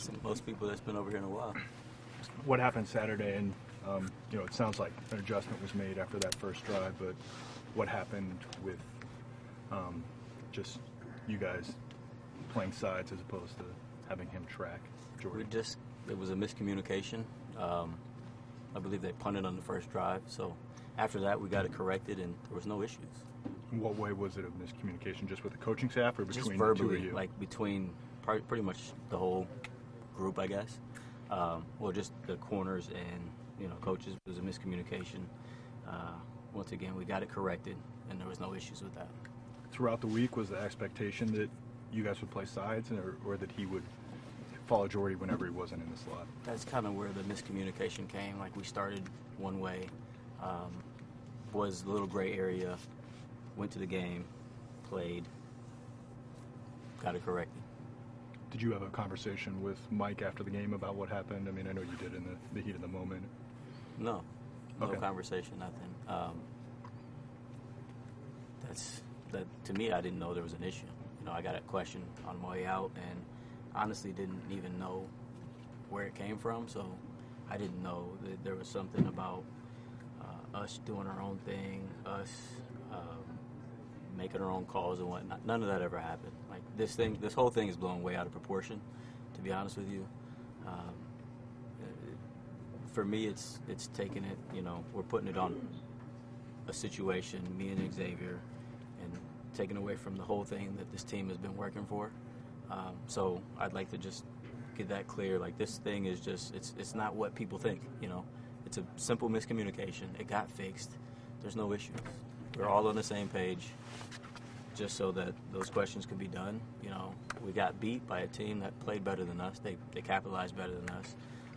most people that's been over here in a while. What happened Saturday? And it sounds like an adjustment was made after that first drive, but what happened with just you guys playing sides as opposed to having him track Jordy? It was a miscommunication. I believe they punted on the first drive, so after that we got it corrected and there was no issues. In what way was it a miscommunication? Just with the coaching staff or between just verbally, the two of you? like between pretty much the whole group, I guess. Well, just the corners and coaches. It was a miscommunication. Once again, we got it corrected, and there was no issues with that. Throughout the week, was the expectation that you guys would play sides, or that he would follow Jordy whenever he wasn't in the slot? That's kind of where the miscommunication came. Like, we started one way, was a little gray area, went to the game, played, got it corrected. Did you have a conversation with Mike after the game about what happened? I mean, I know you did in the heat of the moment. No Okay. conversation, nothing. That to me, I didn't know there was an issue. I got a question on my way out, and honestly didn't even know where it came from. So I didn't know that there was something about us doing our own thing, us making our own calls and whatnot. None of that ever happened. Like, this whole thing is blown way out of proportion, to be honest with you. For me, it's taking it, we're putting it on a situation, me and Xavier, and taking away from the whole thing that this team has been working for. So I'd like to just get that clear. Like, this thing is just, it's not what people think, It's a simple miscommunication. It got fixed. There's no issues. We're all on the same page, just so that those questions could be done. We got beat by a team that played better than us. They capitalized better than us.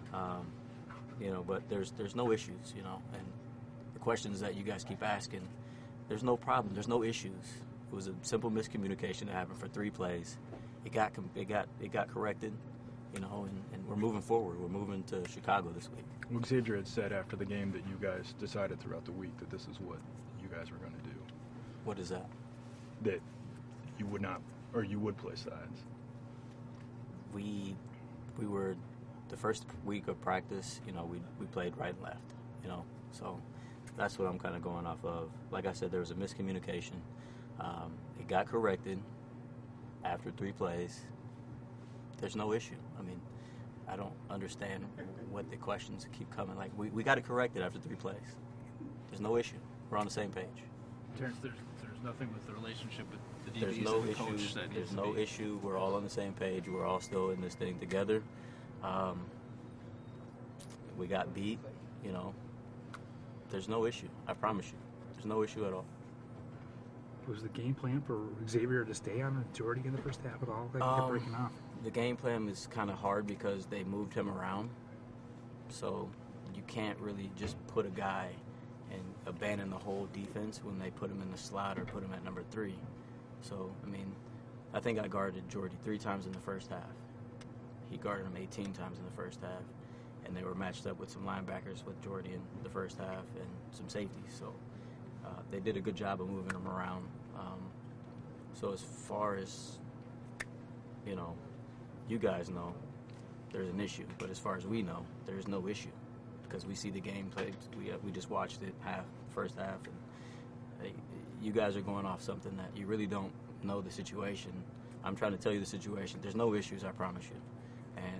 But there's no issues, and the questions that you guys keep asking, there's no problem. There's no issues. It was a simple miscommunication that happened for 3 plays. It got corrected, and we're moving forward. We're moving to Chicago this week. Well, Xavier had said after the game that you guys decided throughout the week that this is what you guys were going to do. What is that? That you would not, or you would play sides. We were, the first week of practice, we played right and left, so that's what I'm kind of going off of. Like I said, there was a miscommunication. It got corrected after 3 plays. There's no issue. I mean, I don't understand what the questions keep coming. Like, we got it corrected after 3 plays. There's no issue. We're on the same page. Terrence, there's nothing with the relationship with the DBs There's no and the issue. coach that There's needs no to be. issue. We're all on the same page. We're all still in this thing together. We got beat, There's no issue. I promise you. There's no issue at all. Was the game plan for Xavier to stay on Jordy in the first half at all? They kept breaking off. The game plan is kind of hard because they moved him around. So you can't really just put a guy and abandon the whole defense when they put him in the slot or put him at number 3. So, I think I guarded Jordy 3 times in the first half. He guarded him 18 times in the first half. And they were matched up with some linebackers with Jordy in the first half and some safeties. So they did a good job of moving him around. So as far as, you guys know, there's an issue. But as far as we know, there's no issue because we see the game played. We just watched it first half. And you guys are going off something that you really don't know the situation. I'm trying to tell you the situation. There's no issues, I promise you. And,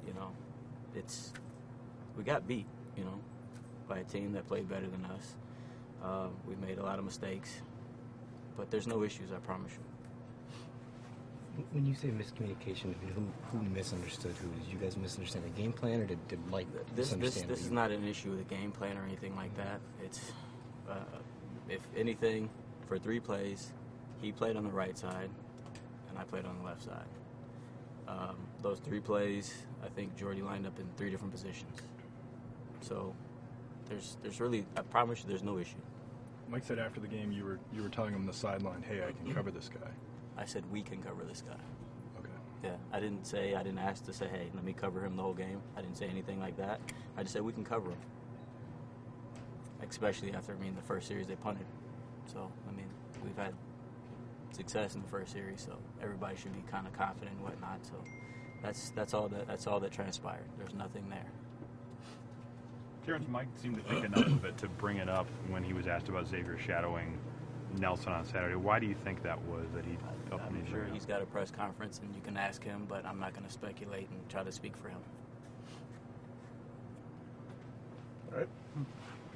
we got beat, by a team that played better than us. We made a lot of mistakes, but there's no issues, I promise you. When you say miscommunication, who misunderstood who? Did you guys misunderstand the game plan, or did Mike misunderstand? This is not an issue with the game plan or anything like that. It's, if anything, for 3 plays, he played on the right side, and I played on the left side. Those 3 plays, I think Jordy lined up in 3 different positions. So there's really, I promise you, there's no issue. Mike said after the game you were telling him on the sideline, hey, I can cover this guy. I said we can cover this guy. Okay. Yeah, I didn't ask to say, hey, let me cover him the whole game. I didn't say anything like that. I just said we can cover him. Especially after, the first series they punted. So, we've had success in the first series, so everybody should be kind of confident and whatnot. So That's all that transpired. There's nothing there. Terrence, Mike seemed to think enough of it to bring it up when he was asked about Xavier shadowing Nelson on Saturday. Why do you think that was that he felt the need I'm to sure bring it he's up? got a press conference and you can ask him, but I'm not going to speculate and try to speak for him. All right.